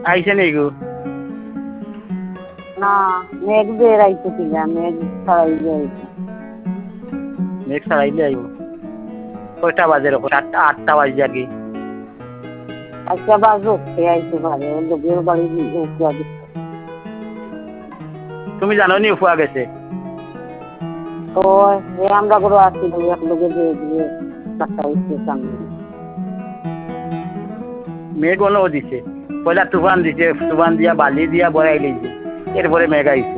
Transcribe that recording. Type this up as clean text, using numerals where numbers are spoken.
আইছে নি গো? না মেঘ বের আইছে কিনা মেঘ ছাড়াইলে আইছে। মেঘ ছাড়াইলে আইব। কয়টা বাজে রকম? 8টা বাজে আগে। আচ্ছা বাজুক সে আইতে পারে লোকের বাড়ি উঠা দিচ্ছে। তুমি জানো নি উফা গেছে? তো আমরা করে আসছি এক লোকে দিয়ে দিয়ে একটা স্টেশন মেঘ অন্য দিছে, পয়লা তুফান দিছে, তুফান দিয়া বালি দিয়া বড়াই লইছে, এরপরে মেঘ আইছে।